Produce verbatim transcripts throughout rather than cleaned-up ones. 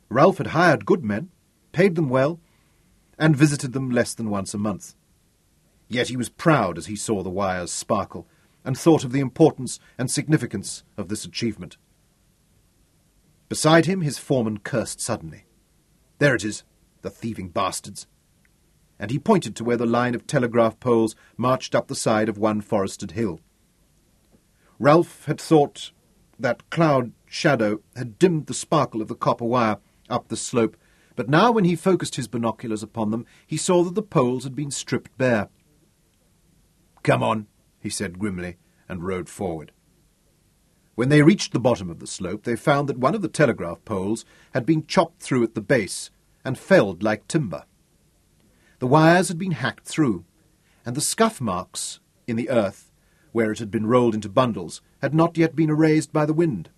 Ralph had hired good men, paid them well, and visited them less than once a month. Yet he was proud as he saw the wires sparkle, and thought of the importance and significance of this achievement. Beside him his foreman cursed suddenly. There it is, the thieving bastards! And he pointed to where the line of telegraph poles marched up the side of one forested hill. Ralph had thought that cloud shadow had dimmed the sparkle of the copper wire up the slope, but now when he focused his binoculars upon them, he saw that the poles had been stripped bare. "Come on," he said grimly, and rode forward. When they reached the bottom of the slope, they found that one of the telegraph poles had been chopped through at the base and felled like timber. The wires had been hacked through, and the scuff marks in the earth, where it had been rolled into bundles, had not yet been erased by the wind.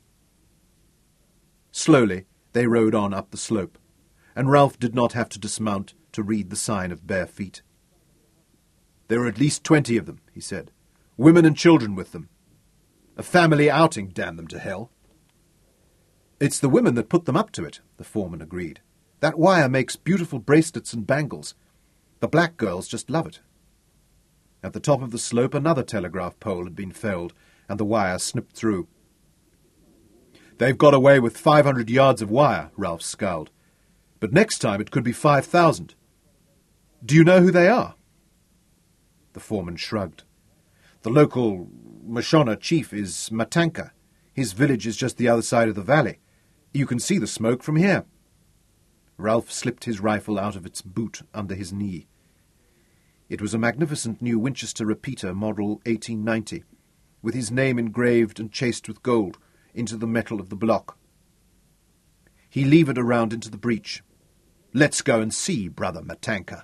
Slowly they rode on up the slope, and Ralph did not have to dismount to read the sign of bare feet. "There are at least twenty of them," he said. "Women and children with them. A family outing, damn them to hell." "It's the women that put them up to it," the foreman agreed. "That wire makes beautiful bracelets and bangles. The black girls just love it." At the top of the slope another telegraph pole had been felled, and the wire snipped through. "They've got away with five hundred yards of wire," Ralph scowled. "But next time it could be five thousand. Do you know who they are?" The foreman shrugged. "The local Mashona chief is Matanka. His village is just the other side of the valley. You can see the smoke from here." Ralph slipped his rifle out of its boot under his knee. It was a magnificent new Winchester repeater, model eighteen ninety, with his name engraved and chased with gold into the metal of the block. He levered around into the breach. "Let's go and see Brother Matanka."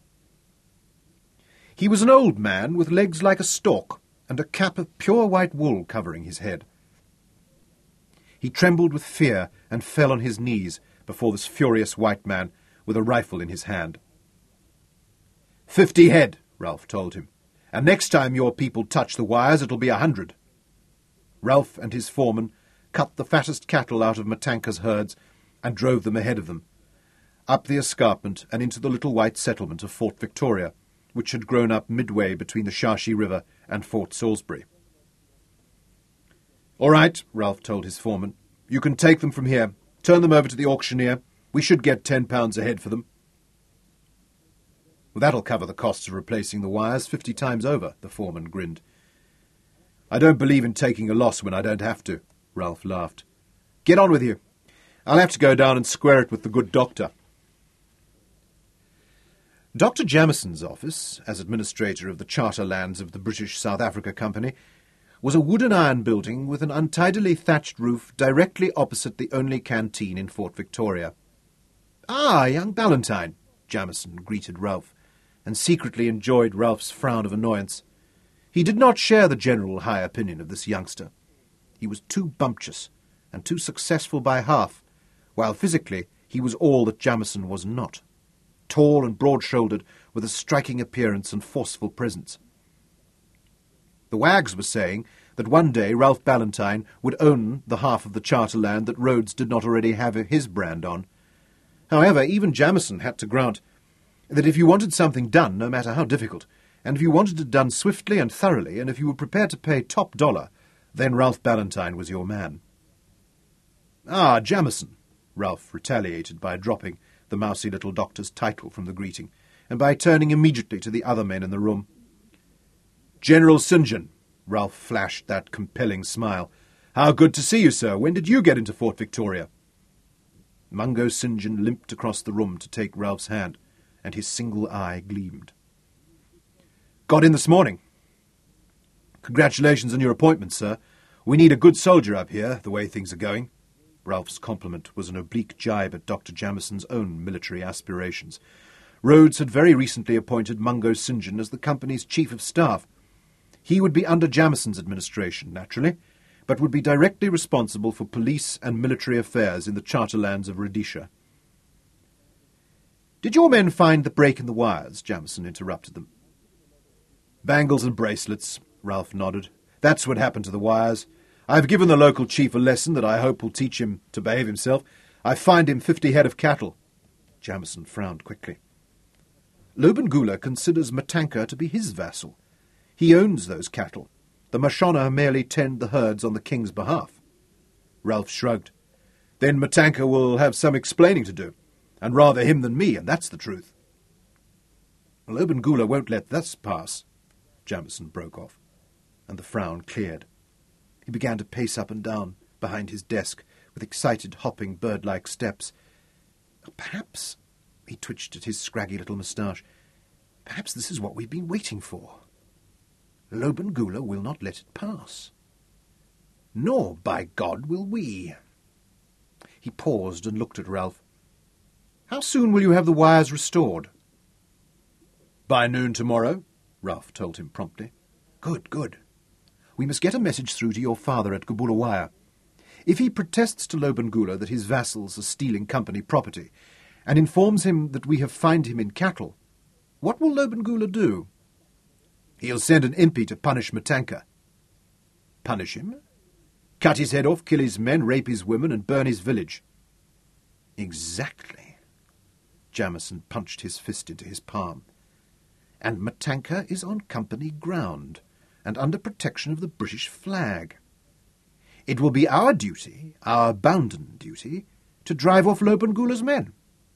He was an old man with legs like a stork and a cap of pure white wool covering his head. He trembled with fear and fell on his knees before this furious white man with a rifle in his hand. "Fifty head," Ralph told him, "and next time your people touch the wires it'll be a hundred." Ralph and his foreman cut the fattest cattle out of Matanka's herds and drove them ahead of them, up the escarpment and into the little white settlement of Fort Victoria, which had grown up midway between the Shashi River and Fort Salisbury. "All right," Ralph told his foreman. "You can take them from here. Turn them over to the auctioneer. We should get ten pounds a head for them." "Well, that'll cover the costs of replacing the wires fifty times over," the foreman grinned. "I don't believe in taking a loss when I don't have to," Ralph laughed. "Get on with you. I'll have to go down and square it with the good doctor." Doctor Jamison's office, as administrator of the charter lands of the British South Africa Company, was a wood and iron building with an untidily thatched roof directly opposite the only canteen in Fort Victoria. "Ah, young Ballantyne," Jamison greeted Ralph, and secretly enjoyed Ralph's frown of annoyance. He did not share the general high opinion of this youngster. He was too bumptious, and too successful by half, while physically he was all that Jamison was not. Tall and broad-shouldered, with a striking appearance and forceful presence. The wags were saying that one day Ralph Ballantyne would own the half of the charter land that Rhodes did not already have his brand on. However, even Jamison had to grant that if you wanted something done, no matter how difficult, and if you wanted it done swiftly and thoroughly, and if you were prepared to pay top dollar, then Ralph Ballantyne was your man. "Ah, Jamison," Ralph retaliated by dropping the mousy little doctor's title from the greeting, and by turning immediately to the other men in the room. "General St John," Ralph flashed that compelling smile. "How good to see you, sir. When did you get into Fort Victoria?" Mungo St John limped across the room to take Ralph's hand, and his single eye gleamed. "Got in this morning." "Congratulations on your appointment, sir. We need a good soldier up here, the way things are going." Ralph's compliment was an oblique jibe at Doctor Jamison's own military aspirations. Rhodes had very recently appointed Mungo St John as the company's chief of staff. He would be under Jamison's administration, naturally, but would be directly responsible for police and military affairs in the charter lands of Rhodesia. "Did your men find the break in the wires?" Jamison interrupted them. "Bangles and bracelets," Ralph nodded. "That's what happened to the wires. I've given the local chief a lesson that I hope will teach him to behave himself. I fined him fifty head of cattle. Jamison frowned quickly. Lobengula considers Matanka to be his vassal. He owns those cattle. The Mashona merely tend the herds on the king's behalf. Ralph shrugged. Then Matanka will have some explaining to do, and rather him than me, and that's the truth. Lobengula won't let this pass, Jamison broke off, and the frown cleared. He began to pace up and down behind his desk with excited, hopping, bird-like steps. Perhaps, he twitched at his scraggy little moustache, perhaps this is what we've been waiting for. Lobengula will not let it pass. Nor, by God, will we. He paused and looked at Ralph. How soon will you have the wires restored? By noon tomorrow, Ralph told him promptly. Good, good. We must get a message through to your father at Gubulawaya. If he protests to Lobengula that his vassals are stealing company property, and informs him that we have fined him in cattle, what will Lobengula do? He'll send an impi to punish Matanka. Punish him? Cut his head off, kill his men, rape his women, and burn his village. Exactly. Jamison punched his fist into his palm. And Matanka is on company ground, and under protection of the British flag. It will be our duty, our bounden duty, to drive off Lobengula's men.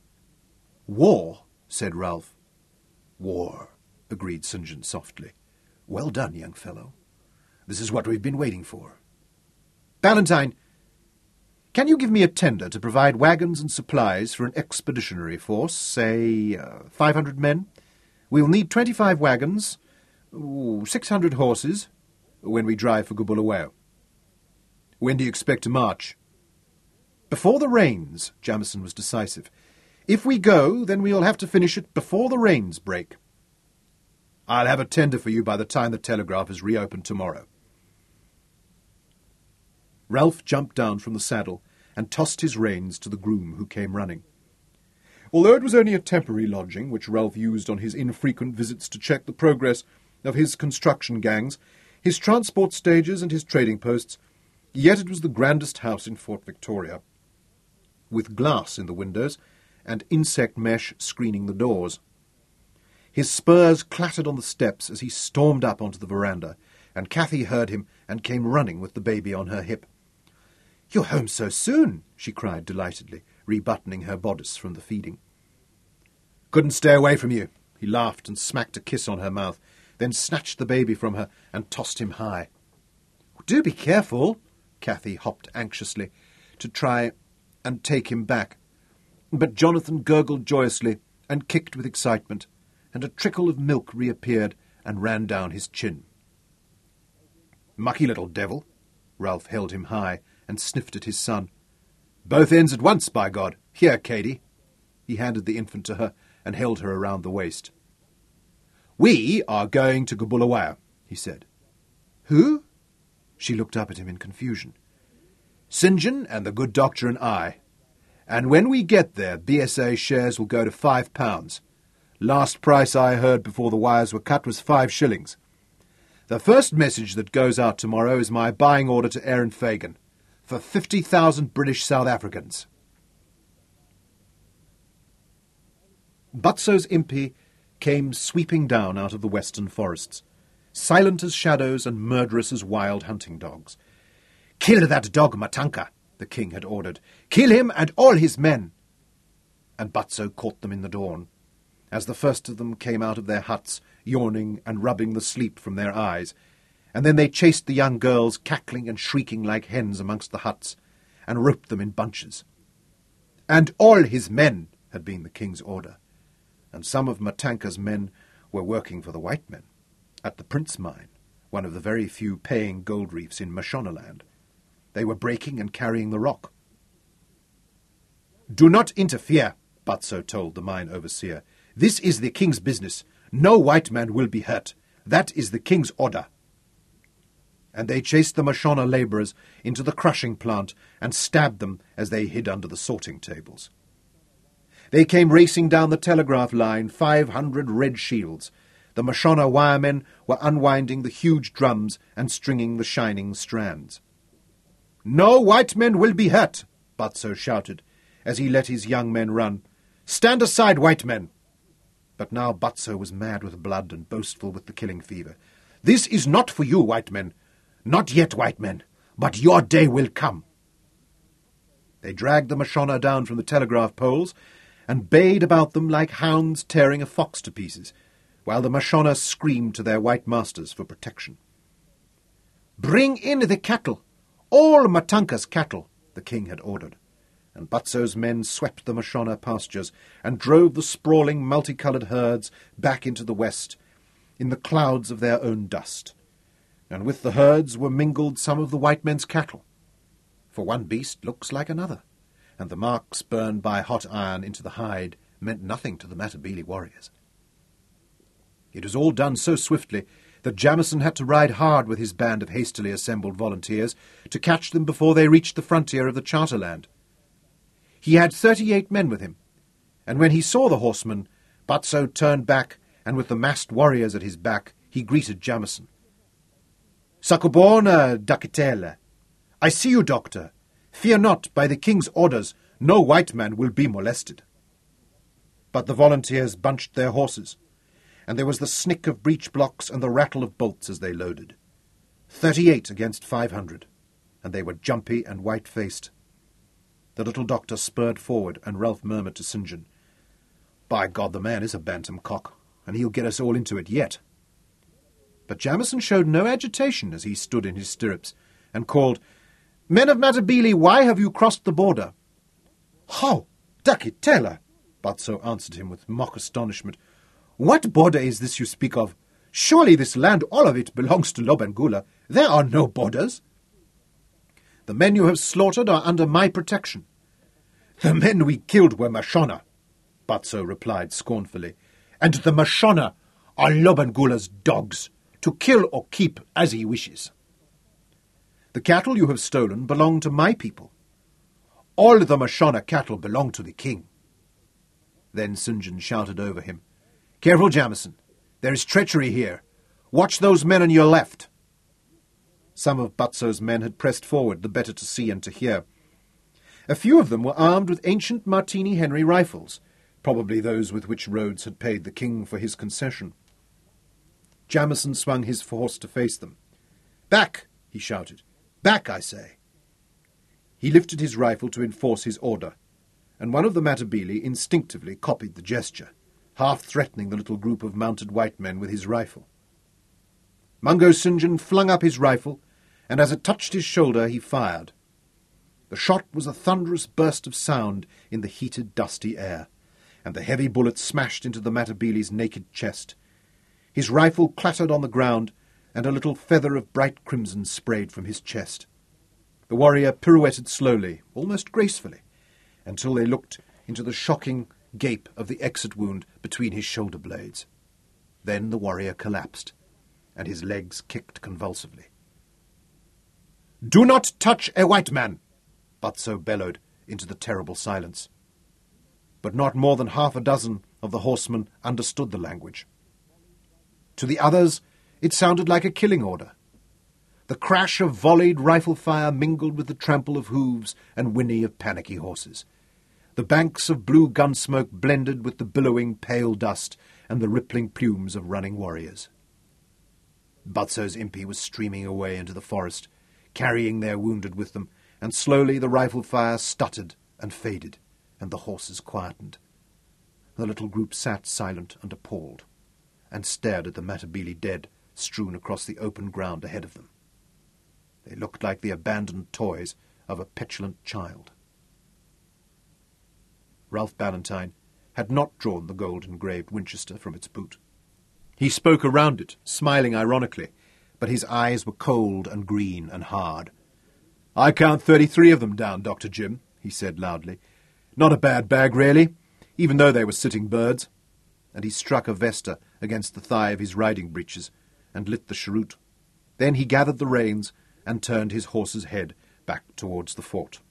War, said Ralph. War, agreed St. John softly. Well done, young fellow. This is what we've been waiting for. Ballantyne, can you give me a tender to provide wagons and supplies for an expeditionary force, say, uh, five hundred men? We'll need twenty-five wagons, ooh, six hundred horses, when we drive for Gubulawayo. When do you expect to march? Before the rains, Jamison was decisive. If we go, then we'll have to finish it before the rains break. I'll have a tender for you by the time the telegraph is reopened tomorrow. Ralph jumped down from the saddle and tossed his reins to the groom who came running. Although it was only a temporary lodging, which Ralph used on his infrequent visits to check the progress of his construction gangs, his transport stages and his trading posts, yet it was the grandest house in Fort Victoria, with glass in the windows and insect mesh screening the doors. His spurs clattered on the steps as he stormed up onto the veranda, and Cathy heard him and came running with the baby on her hip. "You're home so soon," she cried delightedly, rebuttoning her bodice from the feeding. "Couldn't stay away from you." He laughed and smacked a kiss on her mouth, then snatched the baby from her and tossed him high. "Do be careful," Cathy hopped anxiously to try and take him back. But Jonathan gurgled joyously and kicked with excitement, and a trickle of milk reappeared and ran down his chin. "Mucky little devil." Ralph held him high and sniffed at his son. "Both ends at once, by God! Here, Katie." He handed the infant to her and held her around the waist. "We are going to Gubulawayo," he said. "Who?" She looked up at him in confusion. "Saint John and the good doctor and I. And when we get there, B S A shares will go to five pounds. Last price I heard before the wires were cut was five shillings. The first message that goes out tomorrow is my buying order to Aaron Fagan for fifty thousand British South Africans." Butso's impi came sweeping down out of the western forests, silent as shadows and murderous as wild hunting dogs. "Kill that dog, Matanka," the king had ordered. "Kill him and all his men." And Butso caught them in the dawn, as the first of them came out of their huts, yawning and rubbing the sleep from their eyes, and then they chased the young girls, cackling and shrieking like hens amongst the huts, and roped them in bunches. "And all his men," had been the king's order, and some of Matanka's men were working for the white men, at the Prince Mine, one of the very few paying gold reefs in Mashonaland. They were breaking and carrying the rock. "Do not interfere," Butso told the mine overseer. "This is the king's business. No white man will be hurt. That is the king's order." And they chased the Mashona labourers into the crushing plant and stabbed them as they hid under the sorting tables. They came racing down the telegraph line, five hundred red shields. The Mashona wiremen were unwinding the huge drums and stringing the shining strands. "No white men will be hurt," Butso shouted. as he let his young men run. "Stand aside, white men!" But now Butso was mad with blood and boastful with the killing fever. "This is not for you, white men. Not yet, white men, but your day will come." They dragged the Mashona down from the telegraph poles and bayed about them like hounds tearing a fox to pieces, while the Mashona screamed to their white masters for protection. "Bring in the cattle, all Matanka's cattle," the king had ordered, and Butso's men swept the Mashona pastures and drove the sprawling, multicoloured herds back into the west, in the clouds of their own dust. And with the herds were mingled some of the white men's cattle, for one beast looks like another, and the marks burned by hot iron into the hide meant nothing to the Matabele warriors. It was all done so swiftly that Jamison had to ride hard with his band of hastily assembled volunteers to catch them before they reached the frontier of the Charterland. He had thirty-eight men with him, and when he saw the horsemen, Butso turned back, and with the massed warriors at his back, he greeted Jamison. "Sakubona, Dakitela. I see you, doctor. Fear not, by the king's orders, no white man will be molested." But the volunteers bunched their horses, and there was the snick of breech blocks and the rattle of bolts as they loaded. Thirty-eight against five hundred, and they were jumpy and white-faced. The little doctor spurred forward, and Ralph murmured to St. John, "By God, the man is a bantam cock, and he'll get us all into it yet." But Jamison showed no agitation as he stood in his stirrups, and called, "Men of Matabele, why have you crossed the border?" "How, Dakitela?" Butso answered him with mock astonishment. "What border is this you speak of? Surely this land, all of it, belongs to Lobengula. There are no borders." "The men you have slaughtered are under my protection." "The men we killed were Mashona," Butso replied scornfully, "and the Mashona are Lobengula's dogs, to kill or keep as he wishes." "The cattle you have stolen belong to my people." "All the Mashona cattle belong to the king." Then St. John shouted over him, "Careful, Jamison. There is treachery here. Watch those men on your left." Some of Butso's men had pressed forward, the better to see and to hear. A few of them were armed with ancient Martini Henry rifles, probably those with which Rhodes had paid the king for his concession. Jamison swung his horse to face them. "Back!" he shouted. "Back, I say!" He lifted his rifle to enforce his order, and one of the Matabele instinctively copied the gesture, half threatening the little group of mounted white men with his rifle. Mungo St. John flung up his rifle, and as it touched his shoulder he fired. The shot was a thunderous burst of sound in the heated, dusty air, and the heavy bullet smashed into the Matabele's naked chest. His rifle clattered on the ground, and a little feather of bright crimson sprayed from his chest. The warrior pirouetted slowly, almost gracefully, until they looked into the shocking gape of the exit wound between his shoulder blades. Then the warrior collapsed, and his legs kicked convulsively. "Do not touch a white man!" Butso bellowed into the terrible silence. But not more than half a dozen of the horsemen understood the language. To the others, it sounded like a killing order. The crash of volleyed rifle fire mingled with the trample of hooves and whinny of panicky horses. The banks of blue gun smoke blended with the billowing pale dust and the rippling plumes of running warriors. Butso's impi was streaming away into the forest, carrying their wounded with them, and slowly the rifle fire stuttered and faded, and the horses quietened. The little group sat silent and appalled, and stared at the Matabele dead strewn across the open ground ahead of them. They looked like the abandoned toys of a petulant child. Ralph Ballantyne had not drawn the gold-engraved Winchester from its boot. He spoke around it, smiling ironically, but his eyes were cold and green and hard. "I count thirty-three of them down, Doctor Jim," he said loudly. "Not a bad bag, really, even though they were sitting birds." And he struck a vesta against the thigh of his riding breeches and lit the cheroot. Then he gathered the reins and turned his horse's head back towards the fort.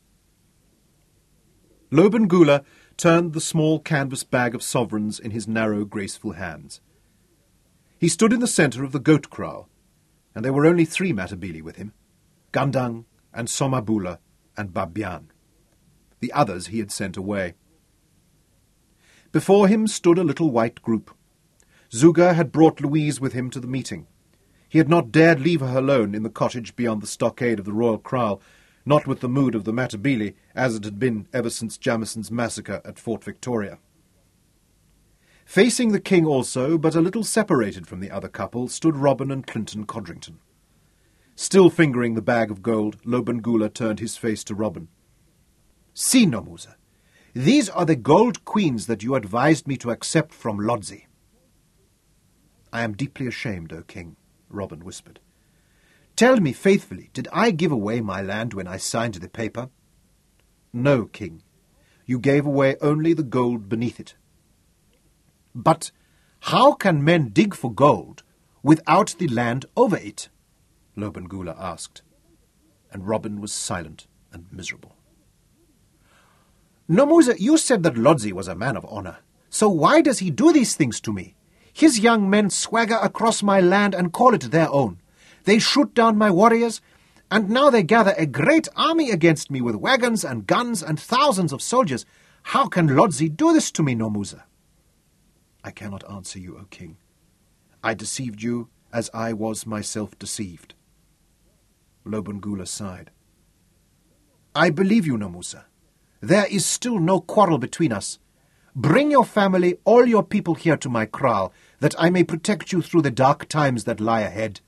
Lobengula turned the small canvas bag of sovereigns in his narrow, graceful hands. He stood in the centre of the goat kraal, and there were only three Matabele with him, Gandang and Somabula and Babian. The others he had sent away. Before him stood a little white group. Zuga had brought Louise with him to the meeting. He had not dared leave her alone in the cottage beyond the stockade of the Royal Kraal, not with the mood of the Matabele, as it had been ever since Jamison's massacre at Fort Victoria. Facing the king also, but a little separated from the other couple, stood Robin and Clinton Codrington. Still fingering the bag of gold, Lobengula turned his face to Robin. "See, Nomusa, these are the gold queens that you advised me to accept from Lodzi." "I am deeply ashamed, O king," Robin whispered. "Tell me faithfully, did I give away my land when I signed the paper?" "No, king. You gave away only the gold beneath it." "But how can men dig for gold without the land over it?" Lobengula asked, and Robin was silent and miserable. "Nomusa, you said that Lodzi was a man of honour. So why does he do these things to me? His young men swagger across my land and call it their own. They shoot down my warriors, and now they gather a great army against me with wagons and guns and thousands of soldiers. How can Lodzi do this to me, Nomusa?" "I cannot answer you, O king. I deceived you as I was myself deceived." Lobengula sighed. "I believe you, Nomusa. There is still no quarrel between us. Bring your family, all your people here to my kraal, that I may protect you through the dark times that lie ahead."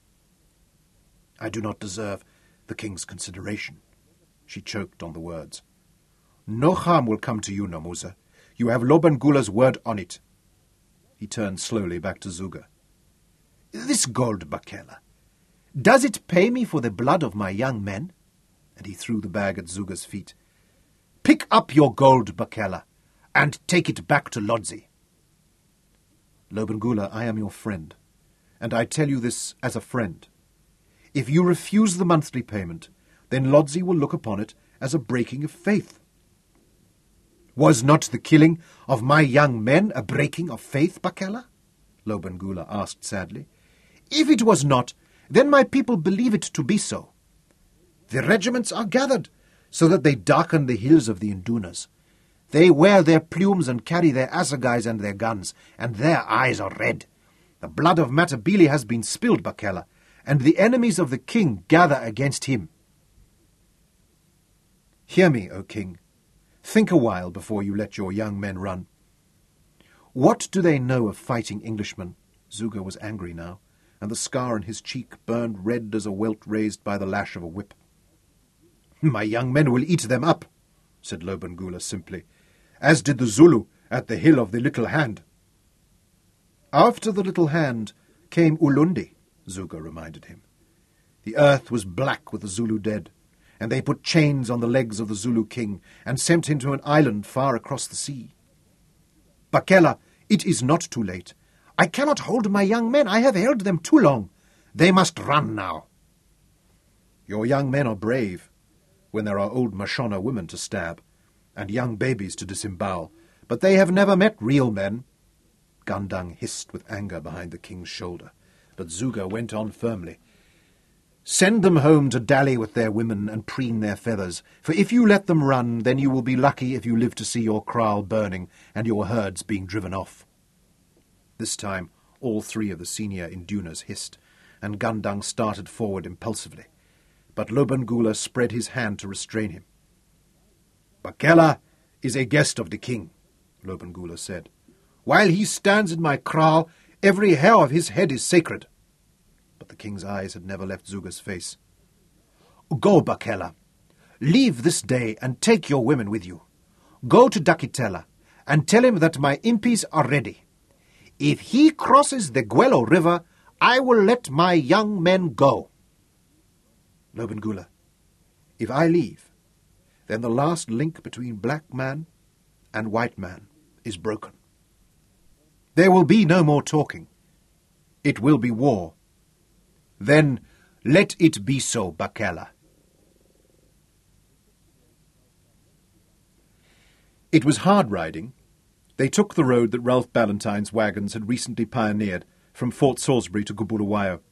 "I do not deserve the king's consideration." She choked on the words. "No harm will come to you, Nomusa. You have Lobengula's word on it." He turned slowly back to Zuga. "This gold, Bakela, does it pay me for the blood of my young men?" And he threw the bag at Zuga's feet. "Pick up your gold, Bakela, and take it back to Lodzi." "Lobengula, I am your friend, and I tell you this as a friend. If you refuse the monthly payment, then Lodzi will look upon it as a breaking of faith." "Was not the killing of my young men a breaking of faith, Bakela?" Lobengula asked sadly. "If it was not, then my people believe it to be so. The regiments are gathered so that they darken the hills of the Indunas. They wear their plumes and carry their assegais and their guns, and their eyes are red. The blood of Matabele has been spilled, Bakela, and the enemies of the king gather against him." "Hear me, O king. Think a while before you let your young men run. What do they know of fighting Englishmen?" Zuga was angry now, and the scar on his cheek burned red as a welt raised by the lash of a whip. "My young men will eat them up," said Lobengula simply, "as did the Zulu at the hill of the Little Hand." "After the Little Hand came Ulundi," Zuga reminded him. "The earth was black with the Zulu dead, and they put chains on the legs of the Zulu king and sent him to an island far across the sea. Bakela, it is not too late. I cannot hold my young men. I have held them too long. They must run now." "Your young men are brave, when there are old Mashona women to stab, and young babies to disembowel, but they have never met real men." Gandang hissed with anger behind the king's shoulder, but Zuga went on firmly. "Send them home to dally with their women and preen their feathers, for if you let them run, then you will be lucky if you live to see your kraal burning and your herds being driven off." This time all three of the senior Indunas hissed, and Gandang started forward impulsively, but Lobengula spread his hand to restrain him. "Bakela is a guest of the king," Lobengula said. "While he stands in my kraal, every hair of his head is sacred." But the king's eyes had never left Zuga's face. "Go, Bakela. Leave this day and take your women with you. Go to Dakitela and tell him that my impis are ready. If he crosses the Gwelo River, I will let my young men go." "Lobengula, if I leave, then the last link between black man and white man is broken. There will be no more talking. It will be war. Then let it be so, Bakela." It was hard riding. They took the road that Ralph Ballantyne's wagons had recently pioneered from Fort Salisbury to Gubulawayo.